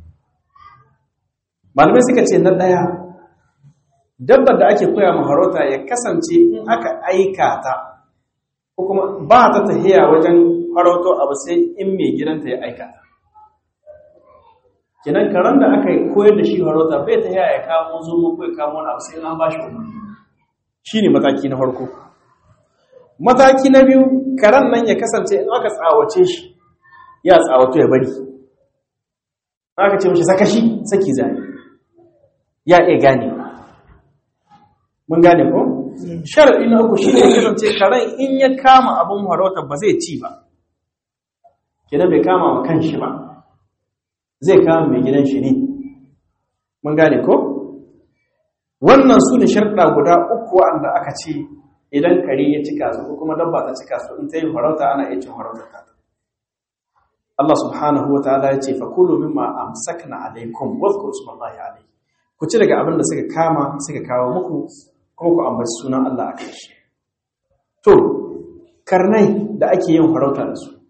malamai suka ce na daya dabbar da ake koya ma farauta ya kasance in aka aika ta ko kuma ba ta tahiya wajen farauto abu sai in mai gidanta ya aika ta kenan karan da aka koyar da shi farauta bai tahiya ya kamo zomo ko ya kamo wani abu sai an ba shi umarni shine mataki na farko mataki na biyu karan nan ya kasance in aka tsawace shi ya tsawato ya bari aka ce mishi saka shi saki zai ya iya gane mun gane ko sharadi na uku shine ya kasance karan in ya kama abun farauta ba zai ci ba kenan bai kama wa kanshi ba zai kama mai gidan shi ne mun gane ko wannan su ne sharɗa guda uku wanda aka ce idan kare ya cika su ko kuma dabba ta cika su in ta yi farauta ana iya cin farautar ta Allah subhanahu wa ta'ala ya ce fa kulu mimma amsakna alaikum wadhkuru ismallahi alayhi ku ci daga abin da suka kama suka kawo muku kuma ku ambaci sunan Allah akai shi to karnai da ake yin farauta da su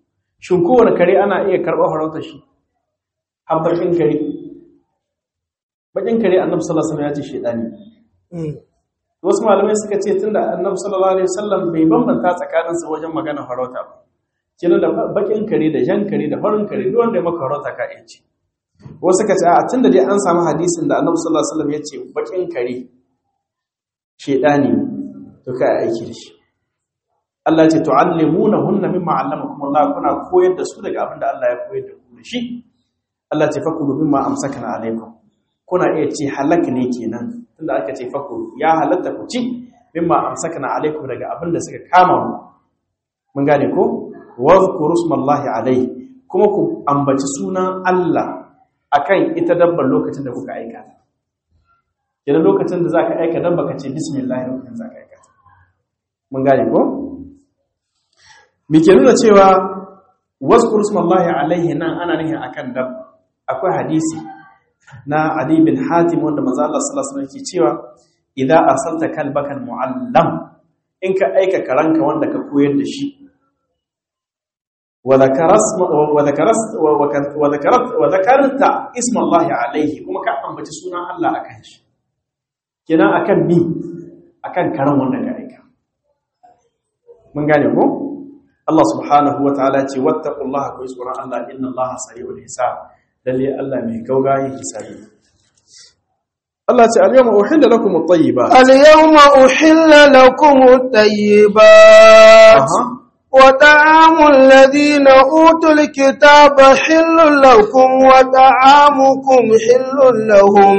shin kowane kare ana iya karɓar farautar shi har bakin kare bakin kare annabi sallallahu alaihi wasallam ya ce shedani wasu malamai suka ce tunda annabi sallallahu alaihi wasallam bai bambanta tsakanin su wajen magana farauta ba kina da bakin kare da jan kare da farin kare duk wanda ya maka farauta ka iya ce wasu suka ce a tunda dai an samu hadisin da annabi sallallahu alaihi wasallam ya ce bakin kare shedani to kai aiki da shi Allah ce tu'allimunahunna mimma 'allamakum Allah kuna koyar da su daga abin da Allah ya koyar da ku da shi Allah ce fakulu mimma amsakna alaikum kuna iya ce halak ne kenan tunda aka ce fakulu ya halatta ku ci mimma amsakna alaikum daga abin da suka kama mu mun gane ko wazkuru smallahi alaihi kuma ku ambaci sunan Allah akan ita dabbar lokacin da kuka aika ta idan lokacin da zaka aika dabba ka ce bismillah lokacin zaka aika ta mun gane ko muke nuna cewa wazkur smallahi alaihi nan ana nihin akan dab akwai hadisi na Adi bin Hatim wanda manzo Allah sallallahu alaihi wasallam yake cewa idza arsalta kalbaka muallam in ka aika karanka wanda ka koyar da shi wa dhakaras wa dhakaras wa dhakarat wa dhakarta ismallahi alaihi kuma ka ambaci sunan Allah akan shi kenan akan bi akan karan wanda ka aika mun gane ko Allah subhanahu wa ta'ala ce wattaqullaha ku tsoron Allah inna Allaha sari'ul hisab lalle Allah mai gaugayin hisabi Allah ce al-yawma uhilla lakum at-tayyibat al-yawma uhilla lakum at-tayyibat wa ta'amul ladina utul kitaba hillun lakum wa ta'amukum hillun lahum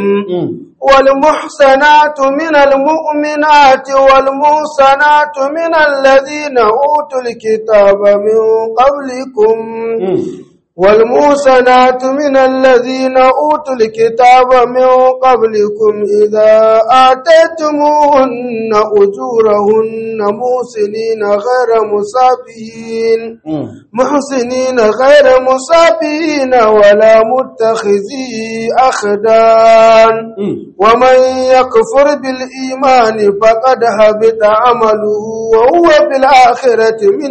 والمحسنات من المؤمنات والمحسنات من الذين أوتوا الكتاب من قبلكم والمحسنات من الذين أوتوا الكتاب من قبلكم إذا آتيتموهن أجورهن محسنين غير مسافين محسنين غير مسافين ولا متخذي أخدان ومن يكفر بالإيمان فقد هبط عمله وهو بالآخرة من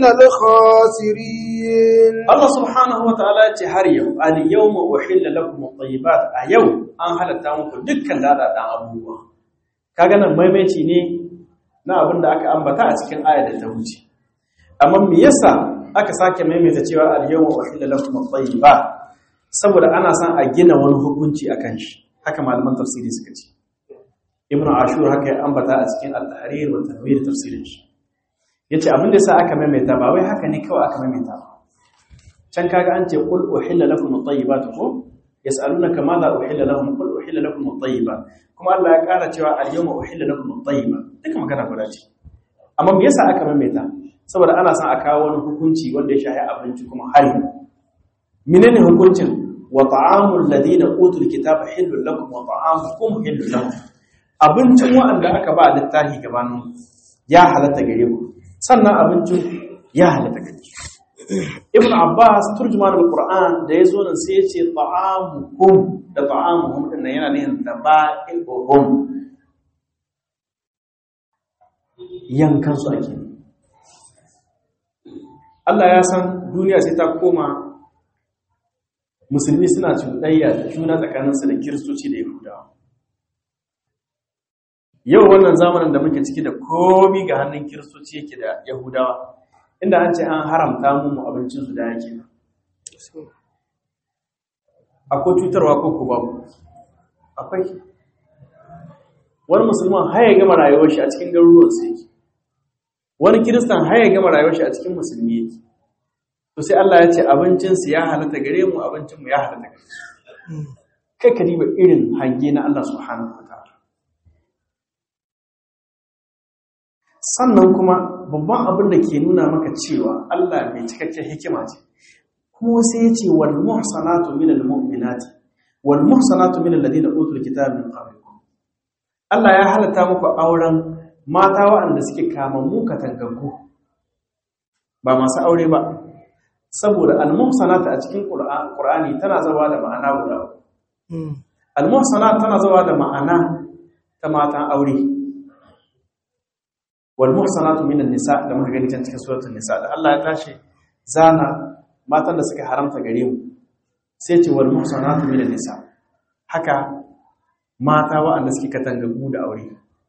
الخاسرين الله سبحانه وتعالى ce har yau al-yawma uhilla lakum at-tayyibat a yau an halatta muku dukkan dadadan abubuwa kaga nan maimaici ne na abin da aka ambata a cikin ayar da ta wuce amma me yasa aka sake maimaita cewa al-yawma uhilla lakum at-tayyibat saboda ana son a gina wani hukunci akan shi haka malaman tafsiri suka ce ibnu ashur haka ya ambata a cikin al-tahrir wa tanwir tafsirin shi yace abin da yasa aka maimaita ba wai haka ne kawai aka maimaita ba can kaga an ce qul uhilla lakum at-tayyibatu ko yas'alunaka madha uhilla lahum qul uhilla lakum at-tayyibat kuma Allah ya kara cewa al-yawma uhilla lakum at-tayyibat duka magana guda ce amma me yasa aka maimaita saboda ana son a kawo wani hukunci wanda ya shahi abinci kuma hari menene hukuncin wa ta'amul ladina utul kitaba hillul lakum wa ta'amukum hillul lahum abincin wanda aka ba littafi gabanin ya halatta gare ku sannan abincin ya halatta gare ku Ibn Abbas turjuman al-Qur'an da yazo nan sai yace ta'amukum da ta'amuhum din yana nihin tabaihum yankan su ake Allah ya san duniya sai ta koma musulmi suna cuɗayya da juna tsakaninsu da kiristoci da yahudawa yau wannan zamanin da muke ciki da komi ga hannun kiristoci yake da yahudawa inda an ce an haramta mu abincinsu da yake akwai cutarwa ko ku babu akwai wani musulman haya gama rayuwar shi a cikin garuruwan su yake wani kiristan haya gama rayuwar shi a cikin musulmi yake to sai Allah ya ce abincinsu ya halatta gare mu abincinmu ya halatta gare su kai ka diba irin hange na Allah subhanahu wataala sannan kuma babban abin da ke nuna maka cewa Allah mai cikakken hikima ce kuma sai ya ce wal muhsanatu minal mu'minati wal muhsanatu minal ladina utul kitaba min qablikum Allah ya halatta muku auren mata waɗanda suke kamammu katangaggu ba masu aure ba saboda al-muhsanat a cikin Qur'ani tana zawa da ma'ana guda al-muhsanat tana zawa da ma'ana ta matan aure wal muhsanatu minan nisa da muka gani cikin suratul nisa da Allah ya tashi zana matan da suka haramta gare mu sai ce wal muhsanatu minan nisa haka mata waɗanda suke katangagu da aure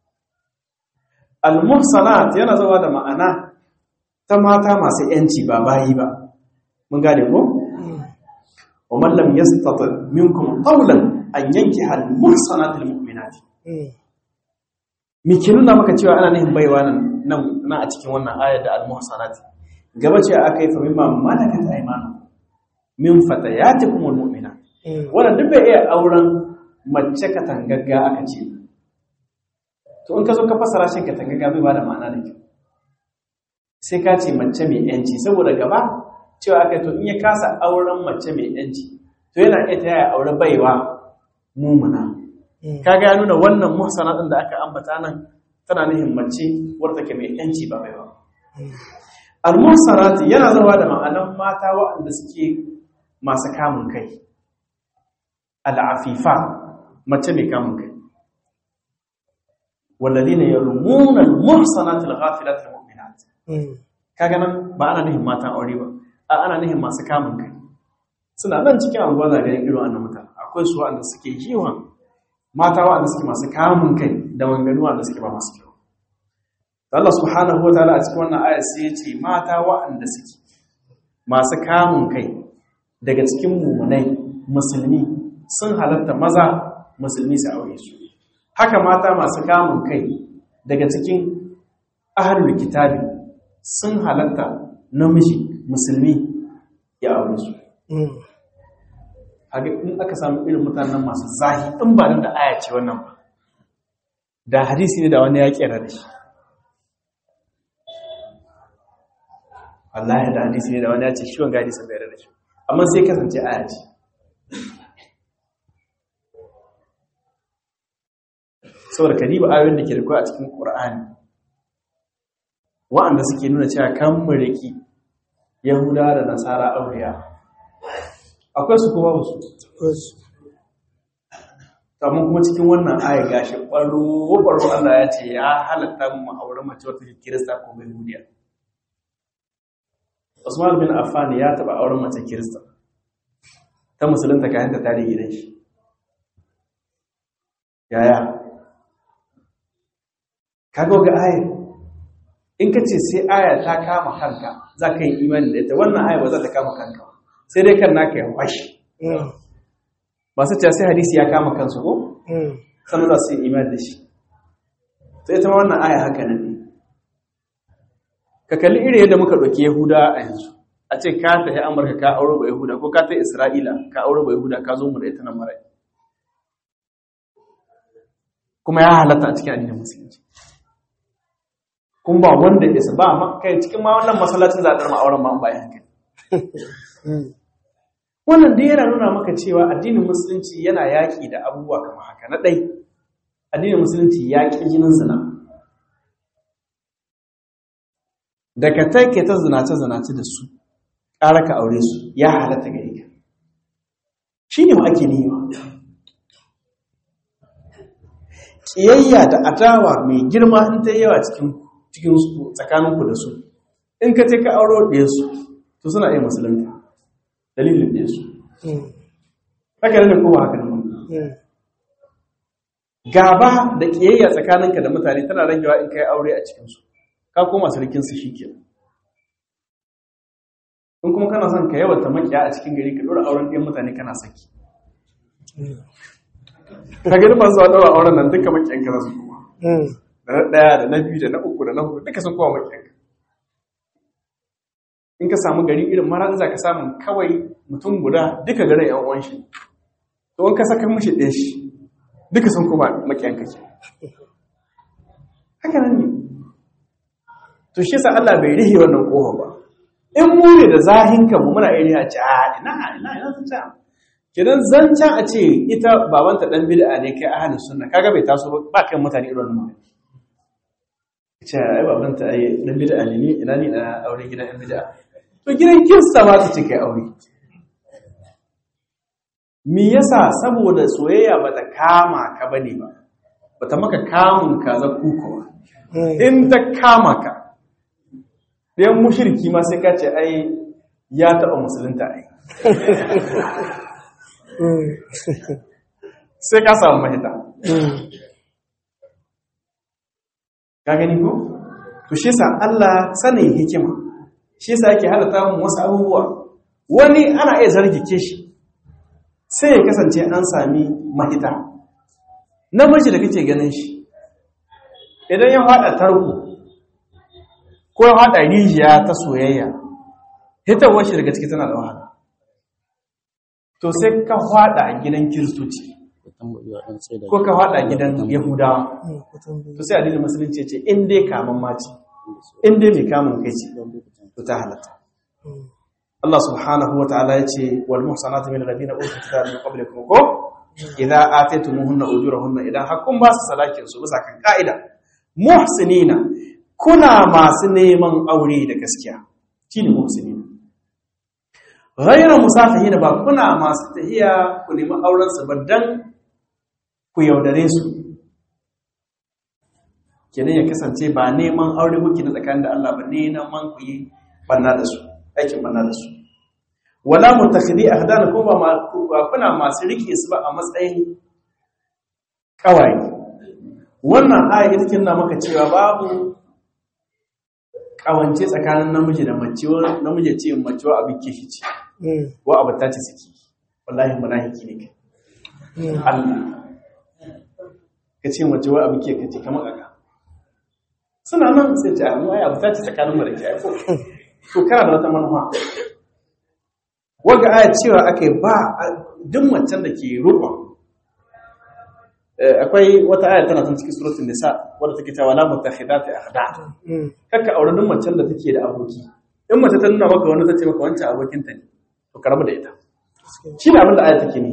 al muhsanat yana zuwa da ma'ana ta mata masu yanci ba bayi ba mun gane ko wa man lam yastati minkum qawlan an yankiha al muhsanat al mu'minat me ke nuna maka cewa ana nihin baiwa nan nan a cikin wannan ayar da al muhsanat gaba ce aka yi fa mimma malakat aymanu min fatayatikum al mu'minat wannan duk bai iya auren mace katangagga aka ce to in ka zo ka fasara shi katangagga bai ba da ma'ana da kyau sai ka ce mace mai yanci saboda gaba cewa aka to in ya kasa auren mace mai yanci to yana iya ta yaya aure baiwa mumuna kaga ya nuna wannan muhsana din da aka ambata nan tana nihin mace wadda take mai yanci ba baiwa al-muhsanat yana zama da ma'anan mata waɗanda suke masu kamun kai al-afifa mace mai kamun kai walladina yarmuna al-muhsanat al-ghafilat al-mu'minat kaga nan ba ana nihin matan aure ba a ana nihin masu kamun kai suna nan cikin anguwa da ganin irin wannan mutane akwai su wanda suke yiwa mata wanda suke masu kamun kai da wanganu wanda suke ba masu kyau Allah subhanahu wataala a cikin wannan aya sai ya ce mata wanda suke masu kamun kai daga cikin mumunai musulmi sun halatta maza musulmi su aure su haka mata masu kamun kai daga cikin ahlul kitabi sun halatta namiji musulmi ya aure su. Haka in aka samu irin mutanen masu zahi in ba da aya ce wannan ba, da hadisi ne da wani ya kera da shi. Wallahi da hadisi ne da wani ya ce shi wanga hadisin bai da shi, amma sai kasance aya ce. Saboda kadiba ayoyin da ke da a cikin Qur'ani wa'anda suke nuna cewa kan muriki Yahuda da Nasara auriya akwai su kuma wasu amma kuma cikin wannan aya gashi baro baro Allah ya ce ya halatta mu aure mace wata Kirista ko mai Yahudiya. Usman bin Affan ya taba auren mace Kirista ta musulunta kayan ta tare gidan shi yaya kaga ga aya in ka ce sai aya ta kama kanka za ka yi imani da ita wannan aya ba za ta kama kanka sai dai kan naka ya washi masu cewa sai hadisi ya kama kansu ko sannan za su yi imani da shi to ita ma wannan aya haka nan ne ka kalli iri yadda muka ɗauki Yahuda a yanzu a ce ka tafi Amurka ka aure ba Yahuda ko ka tafi Isra'ila ka aure ba Yahuda ka zo mu da ita nan mara kuma ya halatta a cikin addinin musulunci kun ba wanda isa ba kai cikin ma wannan masallacin zaɗar ma'auren ma bayan hankali wannan dai yana nuna maka cewa addinin musulunci yana yaƙi da abubuwa kamar haka na ɗai addinin musulunci ya ƙi jinin zina da ka take ta zinace-zinace da su ƙara ka aure su ya halatta gare ka shi ne ma ake nema ƙiyayya da adawa mai girma in ta yawa cikin cikin tsakaninku da su in ka ce ka auro ɗaya su to suna iya musulunta dalilin ɗaya su haka ne kowa haka nan gaba da ƙiyayya tsakaninka da mutane tana ragewa in ka yi aure a cikinsu ka koma sarkinsu shi ke in kuma kana son ka yawata makiya a cikin gari ka ɗora auren ɗayan mutane kana saki ka gani ban zuwa ɗora auren nan duka makiyan ka za su kuma da na ɗaya da na biyu da na uku da na hudu duka sun kowa makiyanka in ka samu gari irin mara za ka samu kawai mutum guda duka garin yan uwan shi to in ka saka mishi ɗaya shi duka sun kowa makiyanka ke haka nan ne to shi sa Allah bai rihe wannan kofa ba in mu ne da zahinka mu muna iri a ce a ina ina ina zancan kidan zancan a ce ita babanta dan bid'a ne kai ahlus sunna kaga bai taso ba kan mutane irin wannan ce ai babanta ai dan bid'a ne ni ina ni na aure gidan ɗan bid'a to gidan kirista ma ta ce kai aure me yasa saboda soyayya bata kama ka bane ba bata maka kamun kaza kukawa in ta kama ka ɗayan mushirki ma sai ka ce ai ya taɓa musulunta ai sai ka samu mahita ka gani ko to shi yasa Allah sanin hikima shi yasa yake halatta mu wasu abubuwa wani ana iya zargike shi sai ya kasance an sami mahita namiji da kake ganin shi idan ya fada tarko ko ya fada rijiya ta soyayya hitawar shi daga ciki tana da wahala to sai ka fada a gidan kiristoci ko ka fada a gidan yahudawa to sai addinin musulunci ce in dai kaman mace in dai mai kamun kai ce to ta halatta Allah subhanahu wa ta'ala ya ce wal muhsanatu min alladhina utul kitaba min qablikum ko idza ataytumuhunna ujurahunna idan hakkun ba su salakin su bisa kan ka'ida muhsinina kuna masu neman aure da gaskiya shine muhsinina ghayra musafihina ba kuna masu tahiya ku nemi auren su ba dan ku yaudare su kenan ya kasance ba neman aure kuke na tsakanin da Allah ba ne na man ku yi banna da su aikin banna da su wala mutakhidi ahdan ko ba kuna masu rike su ba a matsayin kawai wannan aya ita kin na maka cewa babu kawance tsakanin namiji da mace namiji ce mace wa abin kishi ce wa abu ta ce saki wallahi munafiki ne kai Allah kace mace wa abin ke kace kamar kaka suna nan sai ce amma ya abu ta ce tsakanin mu da ke aiko to kana da wata manufa wanda aya cewa akai ba duk macen da ke roƙon akwai wata aya tana cikin suratul nisa wadda take cewa la mutakhidati akhda kaka aure duk macen da take da aboki in mace ta nuna maka wani ta ce maka wancan abokin ta ne to ka rabu da ita shi ne abin da aya take ne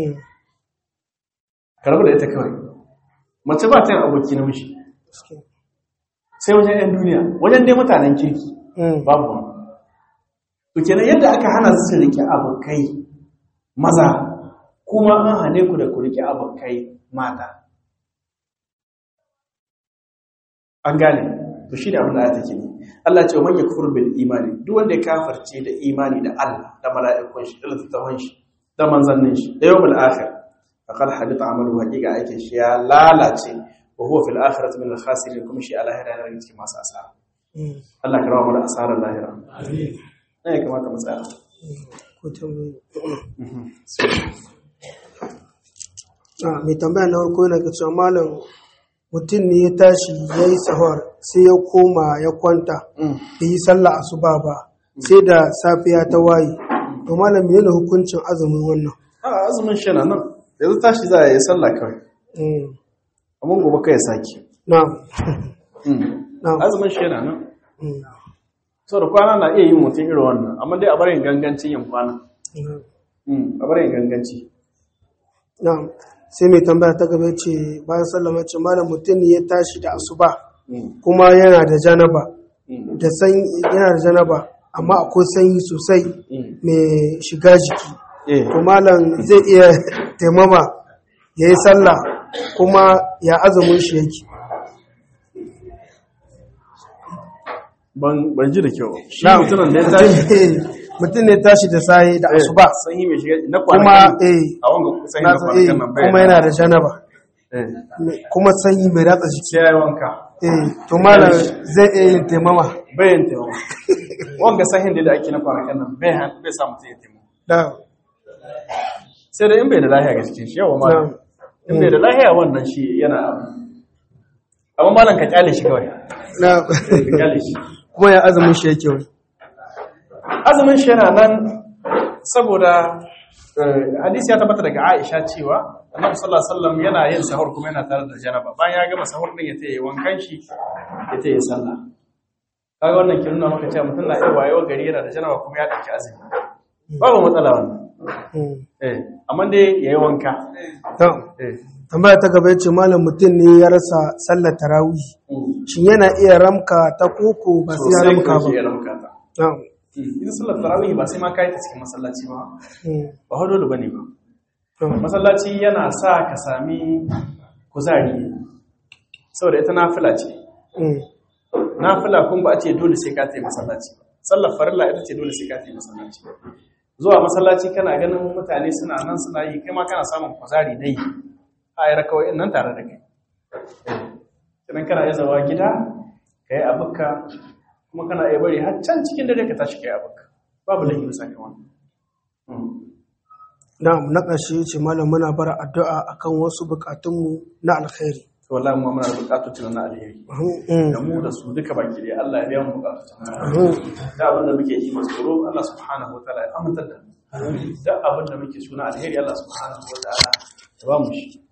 ka rabu da ita kawai mace ba ta yin aboki na mishi sai wajen yan duniya wajen dai mutanen kirki babu wani to kenan yadda aka hana su rike abokai maza kuma an hane ku da ku rike abokai mata an gane to shi ne abin da take ne Allah ce man yakfur bil imani duk wanda ya kafirce da imani da Allah da mala'ikun shi da littafin shi da manzannin shi da yawmul akhir faqad hadita amalu haqiqa aikin shi ya lalace wa huwa fil akhirati min al khasirin kuma shi Allah ya rana cikin masu asara Allah ka rawa mu da asarar lahira amin ne ya kamata mu tsaya ko tambaye ah mai tambaya na farko yana ga cewa malam mutum ne ya tashi yayi sahur sai ya koma ya kwanta bai yi sallah asuba ba sai da safiya ta waye to malam menene hukuncin azumin wannan a azumin shi na nan yanzu tashi za a yi sallah kawai amma gobe kai saki na'am na'am azumin shi na nan so da kwana na iya yin mutum irin wannan amma dai a barin gangancin yin kwana a barin ganganci na'am sai mai tambaya ta gaba ce bayan sallama ce malam mutum ne ya tashi da asuba kuma yana da janaba da sanyi yana da janaba amma akwai sanyi sosai mai shiga jiki to malam zai iya taimama ya yi sallah kuma ya azumin shi yake ban ji da kyau shi mutumin da ya tashi mutum ne tashi da sai da asuba sanyi mai shiga na kuma eh a wanga sanyi na kwanakan nan bai kuma yana da janaba kuma sanyi mai ratsa jiki sai wanka eh to malam zai iya yin taimama bai yin taimama wanga sanyin da ake na kwanakan nan bai bai sa mutum ya taimama da sai da in bai da lafiya ga cikin shi yawa malam in bai da lafiya wannan shi yana amma malam ka kyale shi kawai na ka kyale shi kuma ya azumin shi yake wani azumin shi yana nan saboda hadisi ya tabbata daga Aisha cewa Annabi sallallahu alaihi wasallam yana yin sahur kuma yana tare da janaba bayan ya gama sahur din ya tayi wankan shi ya tayi sallah kaga wannan kin nuna maka cewa mutum na iya wayewa gari yana da janaba kuma ya dauki azumi babu matsala wannan eh amma dai yayi wanka to eh tambaya ta gaba yace malam mutum ne ya rasa sallar tarawih shin yana iya ramka ta koko ba sai ya ramka ba ya ramka ta na'am idan sallar tarawih ba sai ma kai ta cikin masallaci ba ba hado da bane ba masallaci yana sa ka sami kuzari saboda ita nafila ce nafila kun ba a ce dole sai ka tafi masallaci sallar farilla ita ce dole sai ka tafi masallaci zuwa masallaci kana ganin mutane suna nan suna yi kai ma kana samun kuzari na yi a yi rakawai nan tare da kai sannan kana iya zawa gida ka yi abuka kuma kana iya bari har can cikin dare ka tashi ka yi abuka babu lahi bisa kan wannan na'am na ƙarshe ce malam muna bara addu'a akan wasu bukatunmu na alkhairi wallahi mu muna da bukatun na alheri da mu da su duka baki dai Allah ya biya mu bukatun da abin da muke yi masu tsoro Allah subhanahu wataala ya amintar da mu da abin da muke suna alheri Allah subhanahu wataala ya ba mu shi